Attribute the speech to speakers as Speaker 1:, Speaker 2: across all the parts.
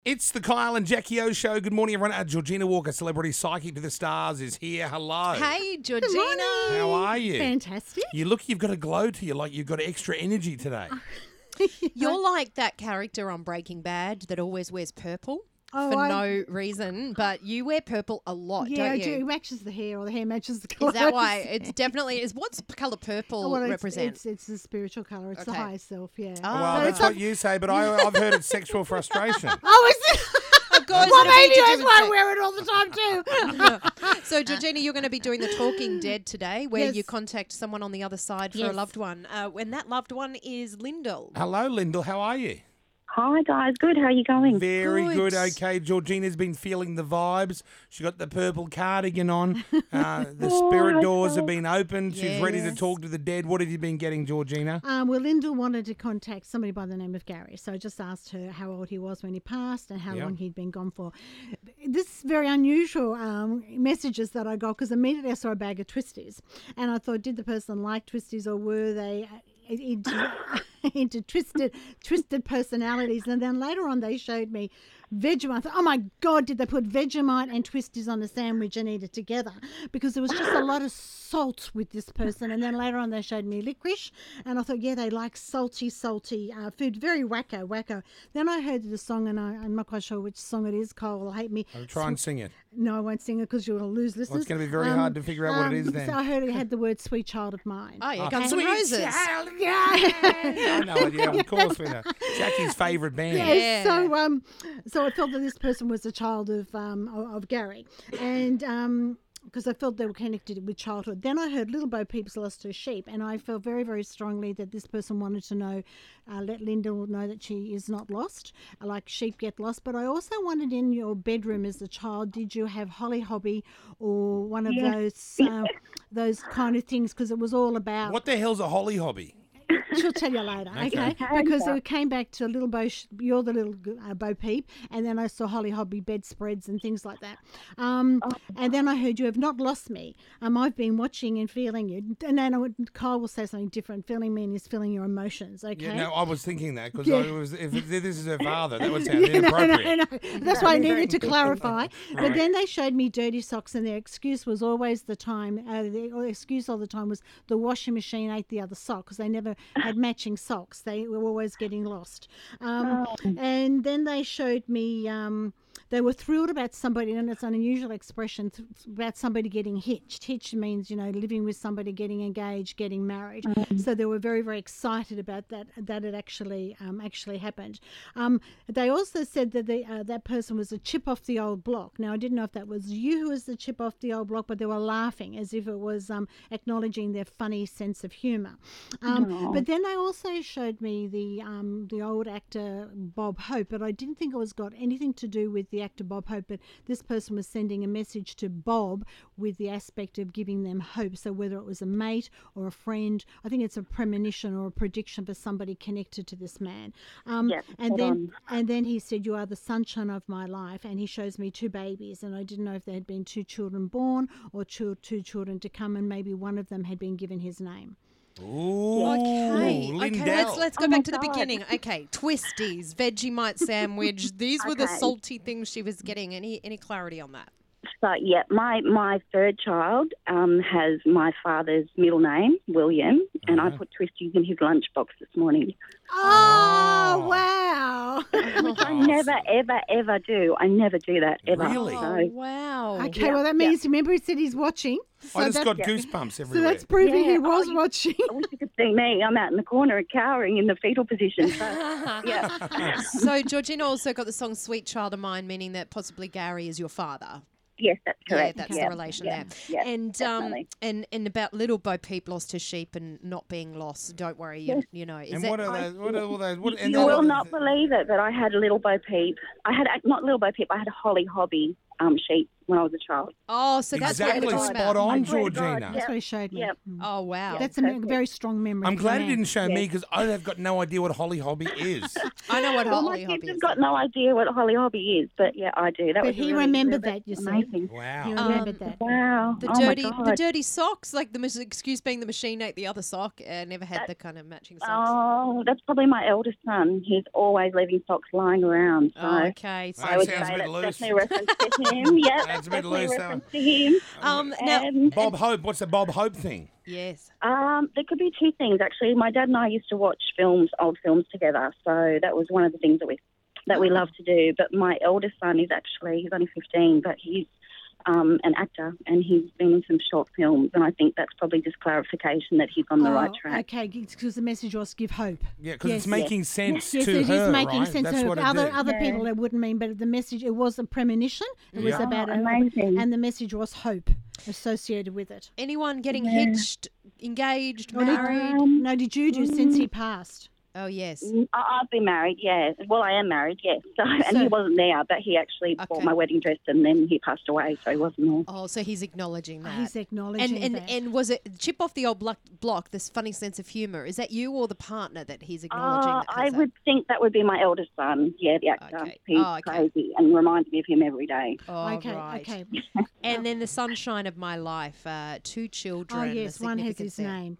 Speaker 1: It's the Kyle and Jackie O show. Good morning, everyone. Georgina Walker, celebrity psychic to the stars, is here. Hello.
Speaker 2: Hey, Georgina.
Speaker 1: How are you?
Speaker 3: Fantastic.
Speaker 1: You look, you've got a glow to you, like you've got extra energy today.
Speaker 2: You're like that character on Breaking Bad that always wears purple for no reason, but you wear purple a lot,
Speaker 3: Yeah,
Speaker 2: don't
Speaker 3: I
Speaker 2: you?
Speaker 3: do. It matches the hair, or the hair matches the clothes.
Speaker 2: Is that why? It's definitely is. What's colour purple
Speaker 3: Well,
Speaker 2: represent?
Speaker 3: It's the spiritual colour. It's the
Speaker 2: Okay.
Speaker 3: higher self, yeah.
Speaker 2: Oh.
Speaker 1: Well,
Speaker 3: But
Speaker 1: that's
Speaker 3: it's
Speaker 1: what
Speaker 3: not-
Speaker 1: you say, but I've heard it's sexual frustration.
Speaker 3: Oh, is it?
Speaker 2: Of course,
Speaker 3: Well,
Speaker 2: it'll be
Speaker 3: maybe
Speaker 2: to do
Speaker 3: that's
Speaker 2: with
Speaker 3: why I
Speaker 2: sex.
Speaker 3: wear it all the time too.
Speaker 2: So, Georgina, you're going to be doing the Talking Dead today, where
Speaker 3: Yes.
Speaker 2: you contact someone on the other side for a
Speaker 3: Yes.
Speaker 2: loved one. And that loved one is Lyndall.
Speaker 1: Hello, Lyndall. How are you?
Speaker 4: Hi guys, good. How are you going?
Speaker 1: Very
Speaker 2: Good.
Speaker 1: good. Okay, Georgina's been feeling the vibes. She got the purple cardigan on. The spirit doors have been opened. She's ready to
Speaker 2: Yes.
Speaker 1: talk to the dead. What have you been getting, Georgina?
Speaker 3: Well, Lyndall wanted to contact somebody by the name of Gary, so I just asked her how old he was when he passed and how
Speaker 1: Yeah.
Speaker 3: long he'd been gone for. This is very unusual messages that I got, because immediately I saw a bag of twisties, and I thought, did the person like twisties, or were they into twisted personalities? And then later on they showed me Vegemite. I thought, oh my God, did they put Vegemite and twisties on a sandwich and eat it together? Because there was just a lot of salt with this person. And then later on they showed me licorice, and I thought, yeah, they like salty food. Very wacko. Then I heard the song, and I'm not quite sure which song it is. Cole will hate me.
Speaker 1: I'll try and sing it.
Speaker 3: No, I won't sing it because you'll lose listeners.
Speaker 1: Well, it's going to be very hard to figure out what it is then.
Speaker 3: So I heard it had the word "Sweet Child of Mine."
Speaker 2: Oh, yeah,
Speaker 1: Oh,
Speaker 2: Guns N'
Speaker 1: Sweet
Speaker 2: Roses.
Speaker 1: Child.
Speaker 3: Yeah.
Speaker 1: I know it, yeah, of course we know. Jackie's favourite band.
Speaker 3: Yes,
Speaker 2: Yeah.
Speaker 3: so I felt that this person was a child of Gary, and because I felt they were connected with childhood. Then I heard Little Bo Peep's lost her sheep, and I felt very, very strongly that this person wanted to know, let Lyndall know that she is not lost, like sheep get lost. But I also wondered, in your bedroom as a child, did you have holly hobby or one of those kind of things? Because it was all about.
Speaker 1: What the hell's a holly hobby?
Speaker 3: She'll tell you later, okay? Because it came back to Little Bo, you're the little Bo Peep, and then I saw Holly Hobby bedspreads and things like that. And then I heard you have not lost me. I've been watching and feeling you. And then Kyle will say something different. Feeling me is feeling your emotions, okay?
Speaker 1: Yeah, no, I was thinking that because
Speaker 3: Yeah.
Speaker 1: if this is her father, that would sound inappropriate.
Speaker 3: No. That's why I needed to clarify. But then they showed me dirty socks, and their excuse was always the time. Their excuse all the time was the washing machine ate the other sock, because they never had matching socks. They were always getting lost. And then they showed me they were thrilled about somebody, and it's an unusual expression, about somebody getting hitched. Hitched means, living with somebody, getting engaged, getting married. So they were very, very excited about that it actually happened. They also said that that person was a chip off the old block. Now, I didn't know if that was you who was the chip off the old block, but they were laughing as if it was acknowledging their funny sense of humour. But then they also showed me the old actor Bob Hope, but I didn't think it was got anything to do with the actor Bob Hope, but this person was sending a message to Bob with the aspect of giving them hope. So whether it was a mate or a friend, I think it's a premonition or a prediction for somebody connected to this man. And then he said, you are the sunshine of my life, and he shows me two babies, and I didn't know if there had been two children born or two children to come, and maybe one of them had been given his name.
Speaker 1: Ooh,
Speaker 2: Okay,
Speaker 1: Lindell.
Speaker 2: let's go back to the beginning. Okay, twisties, Vegemite sandwich. These were the salty things she was getting. Any clarity on that?
Speaker 4: So, yeah, my third child has my father's middle name, William, and I put twisties in his lunchbox this morning.
Speaker 3: Oh, wow.
Speaker 4: I never, ever, ever do. I never do that, ever.
Speaker 1: Really?
Speaker 2: Oh, wow.
Speaker 3: Okay, well, that means, remember, he said he's watching.
Speaker 1: I just got
Speaker 3: that-
Speaker 1: goosebumps
Speaker 3: So
Speaker 1: everywhere.
Speaker 3: that's proving he
Speaker 4: Yeah,
Speaker 3: was watching.
Speaker 4: I wish you could see me. I'm out in the corner cowering in the fetal position. So, yeah.
Speaker 2: So Georgina also got the song "Sweet Child of Mine," meaning that possibly Gary is your father.
Speaker 4: Yes, that's correct.
Speaker 2: Yeah, that's the relation there.
Speaker 4: Yeah,
Speaker 2: And
Speaker 4: definitely.
Speaker 2: and about Little Bo Peep lost her sheep and not being lost. Don't worry, you know. Is
Speaker 1: and
Speaker 2: that,
Speaker 1: what are those? What are all those? What, and
Speaker 4: You will not believe it, but I had a little Bo Peep. I had not Little Bo Peep. I had a Holly Hobby sheep when I was a child.
Speaker 2: Oh, so that's what
Speaker 1: Exactly,
Speaker 2: we're talking
Speaker 1: spot
Speaker 2: about.
Speaker 1: on,
Speaker 4: I swear to God,
Speaker 1: Georgina.
Speaker 3: That's what he showed me.
Speaker 4: Yep.
Speaker 3: Mm.
Speaker 2: Oh, wow.
Speaker 3: That's a very strong memory.
Speaker 1: I'm
Speaker 3: for
Speaker 1: glad
Speaker 3: a
Speaker 1: he
Speaker 3: man.
Speaker 1: didn't show me because I have got no idea what Holly Hobby is.
Speaker 2: I know what
Speaker 4: Well,
Speaker 2: Holly
Speaker 4: my
Speaker 2: Hobby
Speaker 4: kids have
Speaker 2: is.
Speaker 4: got no idea what Holly Hobby is, but yeah, I do. That
Speaker 3: But
Speaker 4: was
Speaker 3: he
Speaker 4: really,
Speaker 3: remembered
Speaker 4: really
Speaker 3: that, you see.
Speaker 4: amazing.
Speaker 3: He
Speaker 1: Wow.
Speaker 3: remembered that.
Speaker 4: Wow.
Speaker 2: The
Speaker 4: Oh my
Speaker 2: dirty, the
Speaker 4: God.
Speaker 2: dirty socks, like excuse being the machine ate the other sock. Never had the kind of matching socks.
Speaker 4: Oh, that's probably my eldest son. He's always leaving socks lying around. So
Speaker 2: Okay, so
Speaker 1: That
Speaker 4: I would
Speaker 1: sounds
Speaker 4: say
Speaker 1: a bit
Speaker 4: that's
Speaker 1: loose.
Speaker 4: definitely a reference to him. Yeah,
Speaker 1: That's
Speaker 4: that's
Speaker 1: a bit
Speaker 4: definitely
Speaker 1: loose,
Speaker 4: a
Speaker 1: that
Speaker 4: reference to him.
Speaker 2: now,
Speaker 1: Bob Hope, what's the Bob Hope thing?
Speaker 2: yes.
Speaker 4: There could be two things actually. My dad and I used to watch old films together, so that was one of the things that we love to do. But my eldest son he's only 15, but he's an actor and he's been in some short films, and I think that's probably just clarification that he's on the right track.
Speaker 3: Okay, because the message was give hope.
Speaker 1: Yeah, because
Speaker 3: Yes.
Speaker 1: it's making sense
Speaker 3: Yes,
Speaker 1: to
Speaker 3: it
Speaker 1: her,
Speaker 3: is making
Speaker 1: right?
Speaker 3: sense
Speaker 1: That's
Speaker 3: to her.
Speaker 1: what it
Speaker 3: Other
Speaker 1: did.
Speaker 3: people it wouldn't mean, but the message, it was a premonition. It was
Speaker 1: Yeah.
Speaker 3: about
Speaker 4: amazing.
Speaker 3: and the message was hope associated with it.
Speaker 2: Anyone getting hitched, engaged,
Speaker 3: Or
Speaker 2: married?
Speaker 3: No, did you do since he passed?
Speaker 2: Oh, yes.
Speaker 4: I've been married, yes. Well, I am married, yes. So, and
Speaker 3: So-
Speaker 4: he wasn't there, but he actually bought
Speaker 2: Okay.
Speaker 4: my wedding dress and then he passed away, so he wasn't there.
Speaker 2: Oh, so he's acknowledging that.
Speaker 3: He's acknowledging
Speaker 2: and
Speaker 3: that.
Speaker 2: and was it chip off the old block? This funny sense of humour. Is that you or the partner that he's acknowledging? That
Speaker 4: I
Speaker 2: has
Speaker 4: would think that would be my eldest son, yeah, the actor.
Speaker 2: Okay.
Speaker 4: He's
Speaker 2: Oh, okay.
Speaker 4: crazy and reminds me of him every day.
Speaker 2: that? Oh,
Speaker 3: okay,
Speaker 2: right.
Speaker 3: okay.
Speaker 2: And then the sunshine of my life, 2 children.
Speaker 3: Oh, yes,
Speaker 2: a
Speaker 3: one has
Speaker 2: significant
Speaker 3: his
Speaker 2: thing.
Speaker 3: name.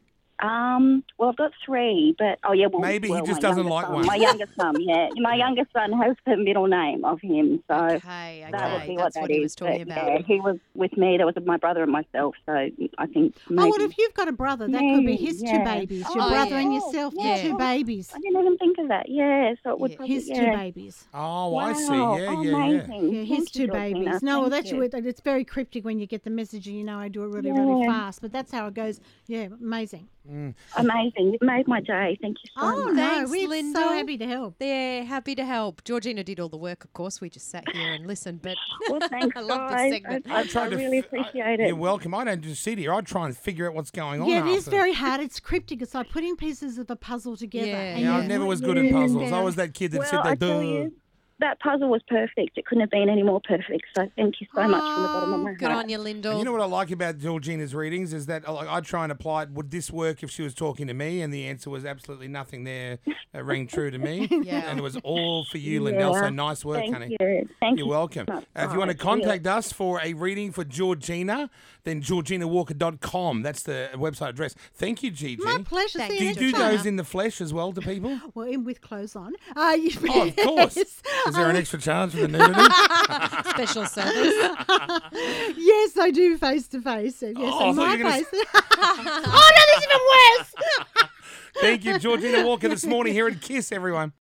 Speaker 4: Well, I've got 3, but
Speaker 1: Maybe he
Speaker 4: my
Speaker 1: just doesn't
Speaker 4: youngest
Speaker 1: like
Speaker 4: son,
Speaker 1: one.
Speaker 4: My youngest son, yeah, my youngest son has the middle name of him, so
Speaker 2: Okay,
Speaker 4: that would
Speaker 2: okay,
Speaker 4: be
Speaker 2: that's
Speaker 4: what
Speaker 2: what
Speaker 4: that
Speaker 2: he
Speaker 4: is.
Speaker 2: was talking
Speaker 4: But,
Speaker 2: about.
Speaker 4: yeah, he was with me. There was my brother and myself, so I think maybe.
Speaker 3: Oh, well, if you've got a brother, that could be his 2
Speaker 4: Yeah.
Speaker 3: babies. Your
Speaker 2: Oh,
Speaker 3: brother
Speaker 2: yeah.
Speaker 3: and yourself,
Speaker 4: Yeah.
Speaker 3: 2 babies.
Speaker 4: I didn't even think of that. Yeah, so it would
Speaker 2: Yeah.
Speaker 4: probably
Speaker 3: His 2
Speaker 4: yeah.
Speaker 3: babies.
Speaker 1: Oh, I see.
Speaker 4: Wow,
Speaker 1: Yeah, yeah, yeah.
Speaker 4: amazing.
Speaker 3: Yeah, his
Speaker 4: Thank
Speaker 3: 2
Speaker 4: you, Georgina.
Speaker 3: babies. No, well,
Speaker 4: Thank
Speaker 3: that's
Speaker 4: you.
Speaker 3: it's very cryptic when you get the message, and I do it really
Speaker 4: Yeah.
Speaker 3: fast. But that's how it goes. Yeah, amazing.
Speaker 4: Amazing. You've made my day. Thank you so
Speaker 2: Oh,
Speaker 4: much.
Speaker 2: thanks,
Speaker 3: we're
Speaker 2: Linda.
Speaker 3: so happy to help.
Speaker 2: They're happy to help. Georgina did all the work, of course. We just sat here and listened. But
Speaker 4: Well, thanks,
Speaker 2: I love this
Speaker 4: guys.
Speaker 2: segment.
Speaker 4: I really appreciate it.
Speaker 1: You're welcome. I don't just sit here. I try and figure out what's going on.
Speaker 3: Yeah, it is
Speaker 1: after.
Speaker 3: very hard. It's cryptic. It's like putting pieces of a puzzle together.
Speaker 2: Yeah.
Speaker 3: and
Speaker 1: Yeah, I
Speaker 3: you-
Speaker 1: never was good at
Speaker 3: you-
Speaker 1: puzzles.
Speaker 3: yeah.
Speaker 1: I was that kid that
Speaker 4: Well,
Speaker 1: said
Speaker 4: I
Speaker 1: that.
Speaker 4: tell you, that puzzle was perfect. It couldn't have been any more perfect. So thank you so much from the bottom of my heart.
Speaker 2: Good on you, Lyndall.
Speaker 1: You know what I like about Georgina's readings is that I try and apply it. Would this work if she was talking to me? And the answer was absolutely nothing there that rang true to me.
Speaker 2: Yeah.
Speaker 1: And it was all for you, Lindell. So
Speaker 4: Yeah.
Speaker 1: nice work,
Speaker 4: Thank
Speaker 1: honey.
Speaker 4: you. Thank
Speaker 1: You're
Speaker 4: you.
Speaker 1: welcome.
Speaker 4: so much.
Speaker 1: If you want to
Speaker 4: Oh, really.
Speaker 1: contact us for a reading for Georgina, then georginawalker.com. That's the website address. Thank you, Gigi.
Speaker 3: My pleasure.
Speaker 2: Thank
Speaker 3: See
Speaker 1: Do
Speaker 3: you
Speaker 1: you
Speaker 3: next
Speaker 1: do
Speaker 3: time.
Speaker 1: those in the flesh as well to people?
Speaker 3: Well, with clothes on.
Speaker 1: Oh, of course.
Speaker 3: Yes.
Speaker 1: Is there an extra charge for the nudity?
Speaker 2: Special service.
Speaker 3: Yes, I do face to face. Yes,
Speaker 1: Oh, I
Speaker 3: and
Speaker 1: thought
Speaker 3: my
Speaker 1: you were gonna
Speaker 3: face. Oh no, this is even worse.
Speaker 1: Thank you, Georgina Walker, this morning here at KISS, everyone.